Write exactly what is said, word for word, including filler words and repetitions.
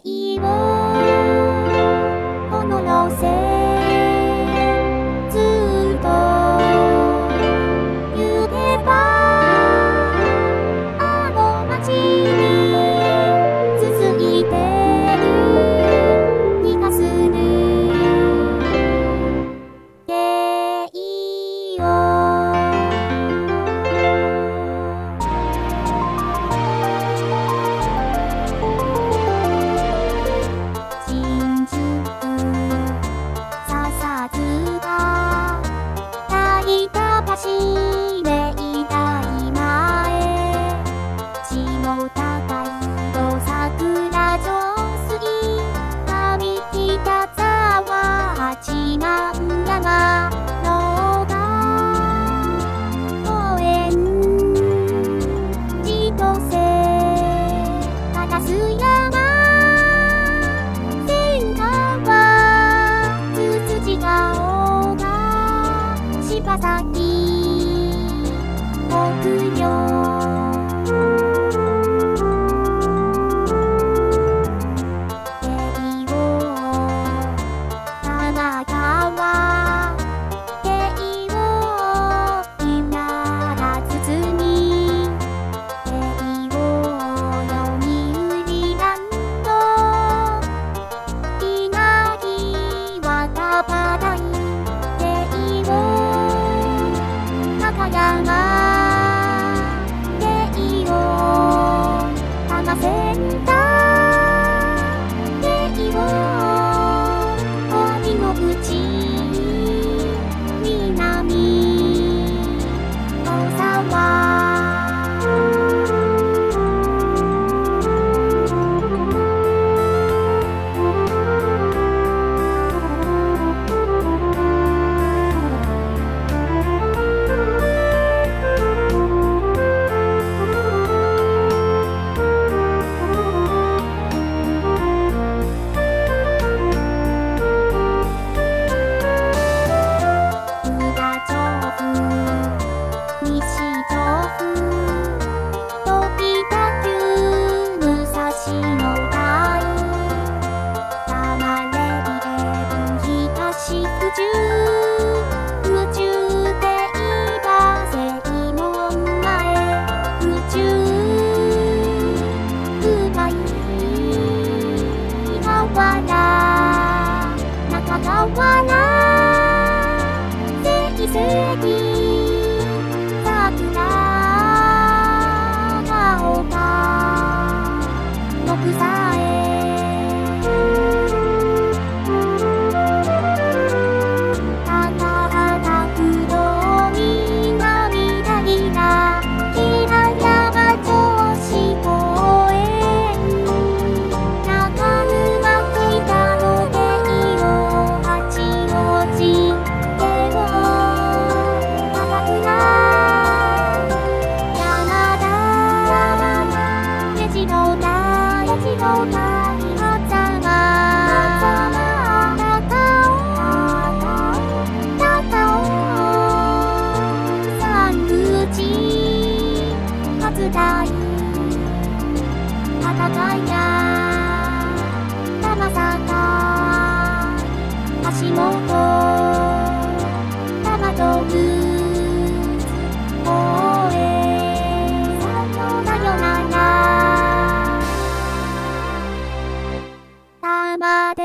をこの路線ずっと行けばあの街に続いてる気がするゲイを走れいた今へ血も高いと桜上水髪きたざわ八幡山のが公園千歳烏山千川つつじが丘柴崎牧場京王神奈川京王稲田堤京王読売ランド稲城若葉台京王高山センター京王荻の口南大沢中川原せいせき桜が丘木材高畑不動南谷な平山調子公園中沼北の京王八王子京王高倉山田目白台目白台羽佐間高尾山口初台片貝や玉坂橋本玉とぐ公園さよなら玉で